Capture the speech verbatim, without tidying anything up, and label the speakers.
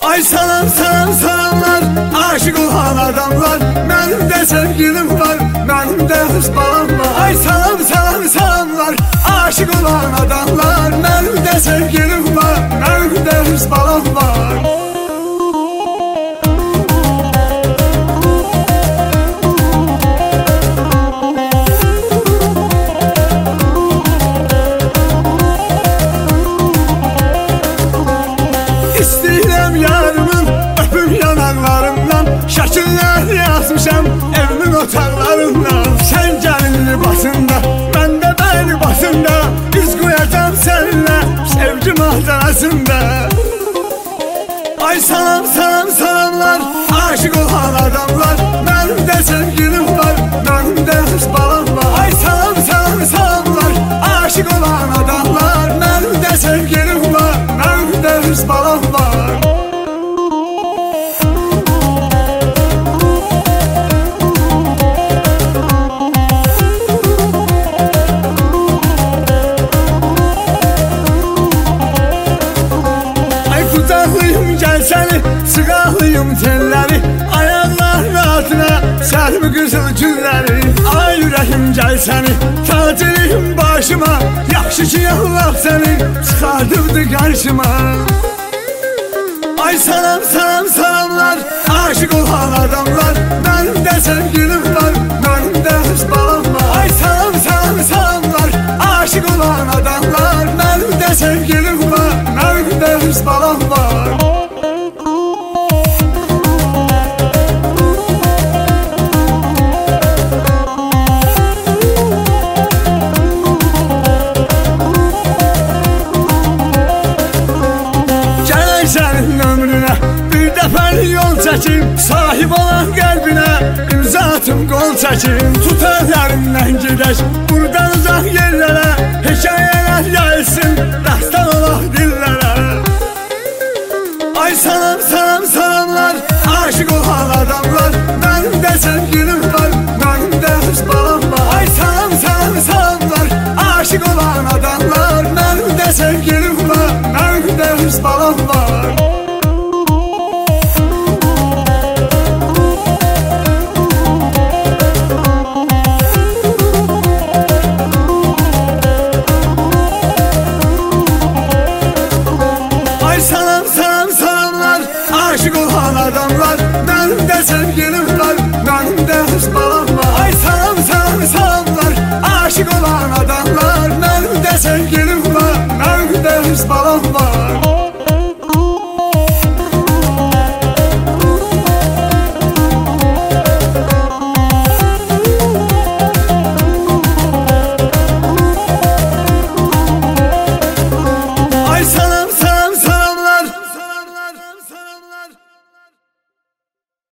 Speaker 1: Ay salam salam salamlar, aşık olan adamlar. Benim de sevgilim var, benim de hırs balam var. Ay salam salam salamlar, aşık olan adamlar. Benim de sevgilim var, benim de hırs balam var. İstəyirəm yarımın, öpüm yanaqlarımdan. Şəkillər yazmışam evimin otaqlarından. Sən gəlinli basında, mən də bəyni basında. Üz qoyacam səninlə sevgi mahtarasında. Ay salam salam salamlar, aşık olan adamlar. Mənim də sevgilim var, mənim də hırs balam var. Ay salam salam salamlar, aşık olan adamlar. Mənim də sevgilim var, mənim də hırs balam var. Qucaqlıyım gəl səni, sığahlıyım telləri. Ayaqların altına sərmi qızıl gülləri. Ay ürəyim gəl səni, taciriyim başıma. Yaxşı ki Allah səni çıxardıbdı qarşıma. Ay salam salam salamlar, aşık olan adamlar. Mənim də sevgilim var, mənim də hırs balam var. Ay salam salam salamlar, aşık olan adamlar. Mənim də sevgilim var, mənim də hırs balam var. Gələk sənin ömrünə bir dəfəli yol çəkim. Sahib olan qəlbinə imza atım, qol çəkim. Tutar yerindən gedək buradan uzaq yerlərə. Hekayələr yayılsın, dəstan olaq dillərə. Ay salam salam salamlar, aşık olan adamlar. Mənim də sevgilim var, mənim də hırs balam var. Ay salam salam salamlar, aşık olan adamlar. Mənim də sevgilim var, mənim də hırs balam var. Ay salam salam salamlar, aşık olan adamlar. Mənim də sevgilim var, mənim də hırs balam var. Ay salam salam salamlar, aşık olan adamlar. Mənim də sevgilim var, mənim də hırs balam var.